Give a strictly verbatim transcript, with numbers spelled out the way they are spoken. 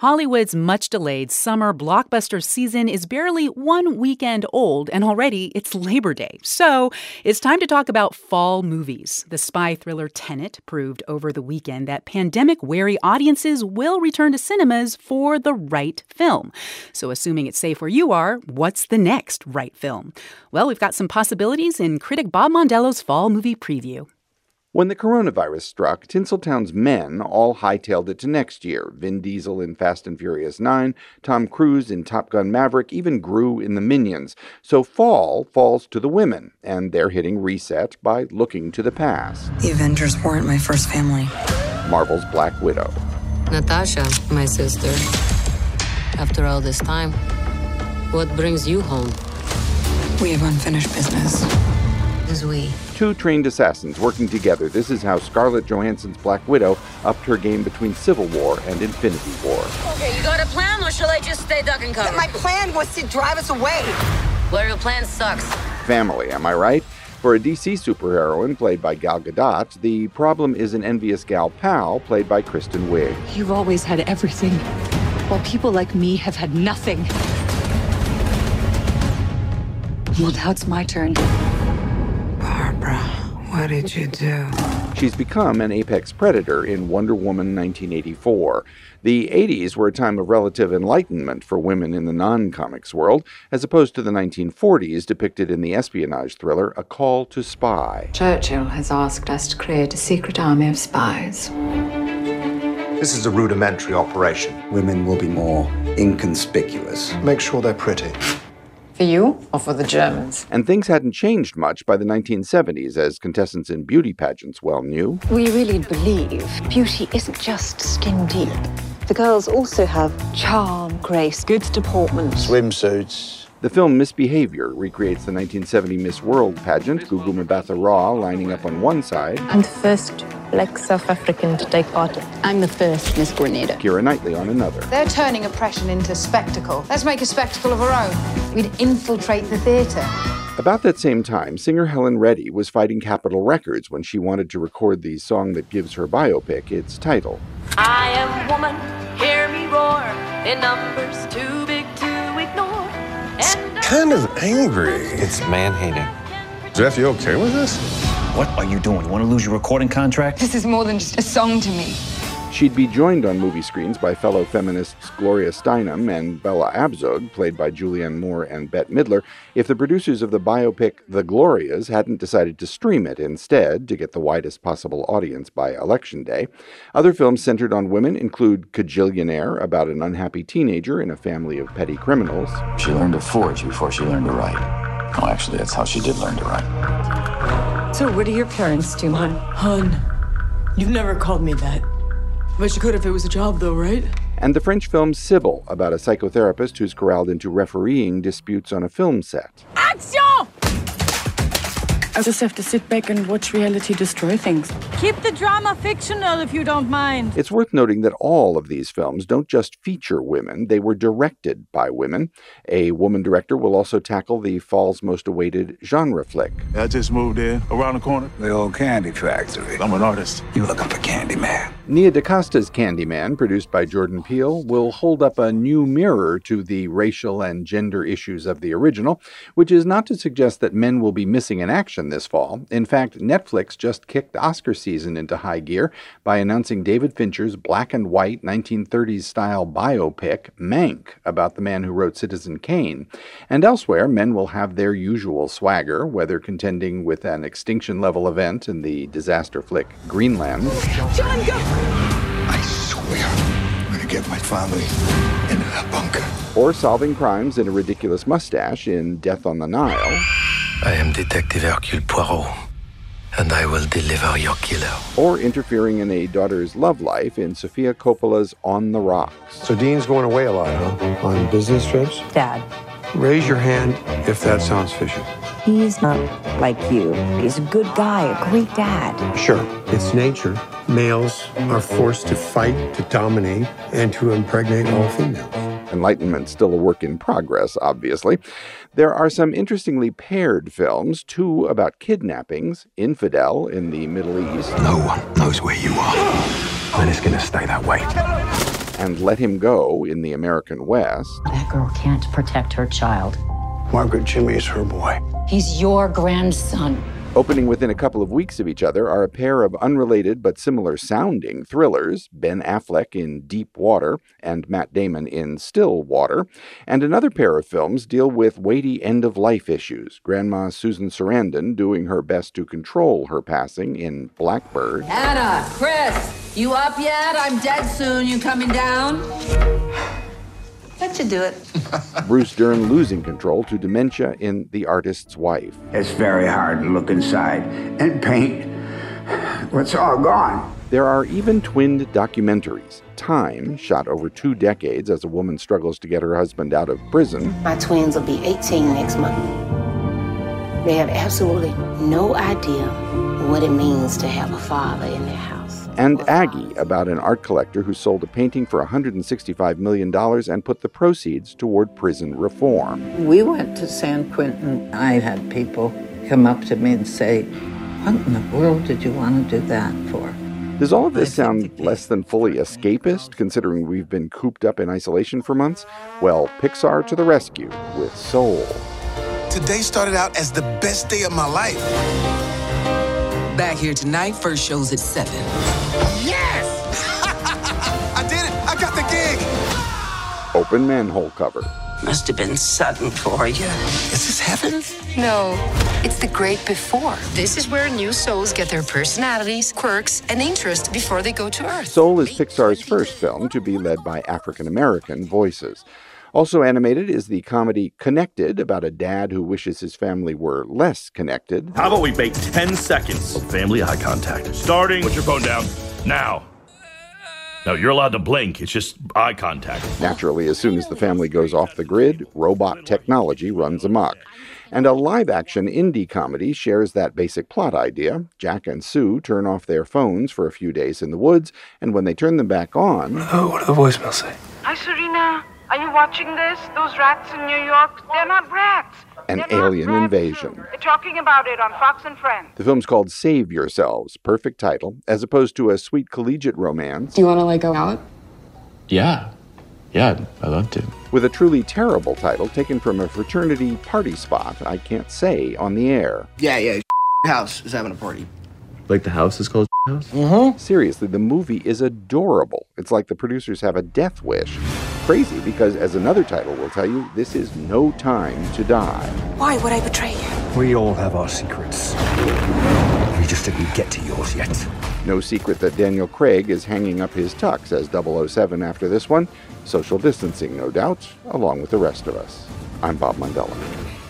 Hollywood's much-delayed summer blockbuster season is barely one weekend old, and already it's Labor Day. So it's time to talk about fall movies. The spy thriller Tenet proved over the weekend that pandemic-wary audiences will return to cinemas for the right film. So assuming it's safe where you are, what's the next right film? Well, we've got some possibilities in critic Bob Mondello's fall movie preview. When the coronavirus struck, Tinseltown's men all hightailed it to next year. Vin Diesel in Fast and Furious nine, Tom Cruise in Top Gun Maverick, even Gru in The Minions. So fall falls to the women, and they're hitting reset by looking to the past. The Avengers weren't my first family. Marvel's Black Widow. Natasha, my sister. After all this time, what brings you home? We have unfinished business. Is we. Two trained assassins working together. This is how Scarlett Johansson's Black Widow upped her game between Civil War and Infinity War. Okay, you got a plan, or shall I just stay duck and cover? My plan was to drive us away. Well, your plan sucks. Family, am I right? For a D C superheroine played by Gal Gadot, the problem is an envious gal pal played by Kristen Wiig. You've always had everything, while people like me have had nothing. Well, now it's my turn. Barbara, what did you do? She's become an apex predator in Wonder Woman nineteen eighty-four. The eighties were a time of relative enlightenment for women in the non-comics world, as opposed to the nineteen forties depicted in the espionage thriller A Call to Spy. Churchill has asked us to create a secret army of spies. This is a rudimentary operation. Women will be more inconspicuous. Make sure they're pretty. For you or for the Germans? And things hadn't changed much by the nineteen seventies, as contestants in beauty pageants well knew. We really believe beauty isn't just skin deep. The girls also have charm, grace, good deportment. Swimsuits. The film Misbehavior recreates the nineteen seventy Miss World pageant, Gugu Mbatha Raw lining up on one side. I'm the first Black South African to take part. I'm the first Miss Grenada. Keira Knightley on another. They're turning oppression into spectacle. Let's make a spectacle of our own. We'd infiltrate the theatre. About that same time, singer Helen Reddy was fighting Capitol Records when she wanted to record the song that gives her biopic its title. I am woman, hear me roar, in numbers too big to ignore. It's kind of angry. It's man-hating. Jeff, you okay with this? What are you doing? You want to lose your recording contract? This is more than just a song to me. She'd be joined on movie screens by fellow feminists Gloria Steinem and Bella Abzug, played by Julianne Moore and Bette Midler, if the producers of the biopic The Glorias hadn't decided to stream it instead to get the widest possible audience by Election Day. Other films centered on women include Kajillionaire, about an unhappy teenager in a family of petty criminals. She learned to forge before she learned to write. Oh, actually, that's how she did learn to write. So what do your parents do, hon? Hun, you've never called me that. But you could if it was a job, though, right? And the French film Sybil, about a psychotherapist who's corralled into refereeing disputes on a film set. Action! I just have to sit back and watch reality destroy things. Keep the drama fictional if you don't mind. It's worth noting that all of these films don't just feature women, they were directed by women. A woman director will also tackle the fall's most awaited genre flick. I just moved in, around the corner. The old candy factory. I'm an artist. You looking for Candyman? Nia DaCosta's Candyman, produced by Jordan Peele, will hold up a new mirror to the racial and gender issues of the original, which is not to suggest that men will be missing in action this fall. In fact, Netflix just kicked Oscar season into high gear by announcing David Fincher's black and white nineteen thirties-style biopic, Mank, about the man who wrote Citizen Kane. And elsewhere, men will have their usual swagger, whether contending with an extinction-level event in the disaster flick Greenland. John, go! I swear, I'm gonna get my family into that bunker. Or solving crimes in a ridiculous mustache in Death on the Nile. I am Detective Hercule Poirot, and I will deliver your killer. Or interfering in a daughter's love life in Sofia Coppola's On the Rocks. So Dean's going away a lot, huh? On business trips? Dad. Raise your hand if that sounds fishy. He's not like you. He's a good guy, a great dad. Sure, it's nature. Males are forced to fight, to dominate, and to impregnate all females. Enlightenment's still a work in progress, obviously. There are some interestingly paired films, two about kidnappings, Infidel in the Middle East. No one knows where you are, and it's going to stay that way. and Let Him Go in the American West. That girl can't protect her child. Margaret, Jimmy's her boy. He's your grandson. Opening within a couple of weeks of each other are a pair of unrelated but similar sounding thrillers, Ben Affleck in Deep Water and Matt Damon in Still Water, and another pair of films deal with weighty end-of-life issues, Grandma Susan Sarandon doing her best to control her passing in Blackbird. Anna, Chris, you up yet? I'm dead soon. You coming down? Let you do it. Bruce Dern losing control to dementia in The Artist's Wife. It's very hard to look inside and paint what's all gone. There are even twinned documentaries. Time, shot over two decades as a woman struggles to get her husband out of prison. My twins will be eighteen next month. They have absolutely no idea what it means to have a father in their house. And Aggie, about an art collector who sold a painting for one hundred sixty-five million dollars and put the proceeds toward prison reform. We went to San Quentin. I had people come up to me and say, what in the world did you want to do that for? Does all of this sound less than fully escapist, considering we've been cooped up in isolation for months? Well, Pixar to the rescue with Soul. Today started out as the best day of my life. Back here tonight, first show's at seven. Yes! I did it! I got the gig! Open manhole cover. Must have been sudden for you. Is this heaven? No, it's the great before. This is where new souls get their personalities, quirks, and interests before they go to Earth. Soul is Pixar's first film to be led by African-American voices. Also animated is the comedy Connected, about a dad who wishes his family were less connected. How about we bake ten seconds of family eye contact? Starting. Put your phone down. Now. No, you're allowed to blink. It's just eye contact. Naturally, as soon as the family goes off the grid, robot technology runs amok. And a live-action indie comedy shares that basic plot idea. Jack and Sue turn off their phones for a few days in the woods, and when they turn them back on... Oh, what do the voicemail say? Hi, Serena. Are you watching this? Those rats in New York, they're not rats. An they're alien invasion. They're talking about it on Fox and Friends. The film's called Save Yourselves, perfect title, as opposed to a sweet collegiate romance. Do you want to, like, go out? Yeah. Yeah, I'd love to. With a truly terrible title taken from a fraternity party spot I can't say on the air. Yeah, yeah, house is having a party. Like the house is called House? Mm-hmm. Seriously, the movie is adorable. It's like the producers have a death wish. Crazy because, as another title will tell you, this is no time to die. Why would I betray you? We all have our secrets. We just didn't get to yours yet. No secret that Daniel Craig is hanging up his tux as double oh seven after this one. Social distancing, no doubt, along with the rest of us. I'm Bob Mondella.